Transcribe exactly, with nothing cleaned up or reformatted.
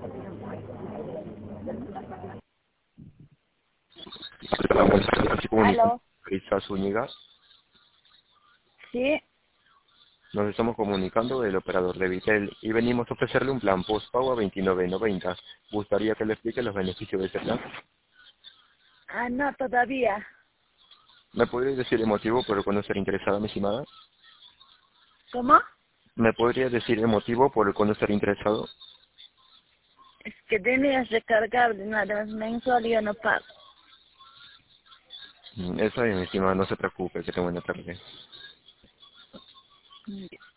¿Aló? Risa Zúñiga. Sí. Nos estamos comunicando del operador de Vitel y venimos a ofrecerle un plan postpago a veintinueve noventa. ¿Gustaría que le explique los beneficios de este plan? Ah, no, todavía. ¿Me podría decir el motivo por el cual no estaría interesada, mi estimada? ¿Cómo? ¿Me podría decir el motivo por el cual no estaría interesado? Es que tenías recargable, nada más mensual y yo no pago. Mm, Eso es, mi estimada, no se preocupe, que tenga buena tarde.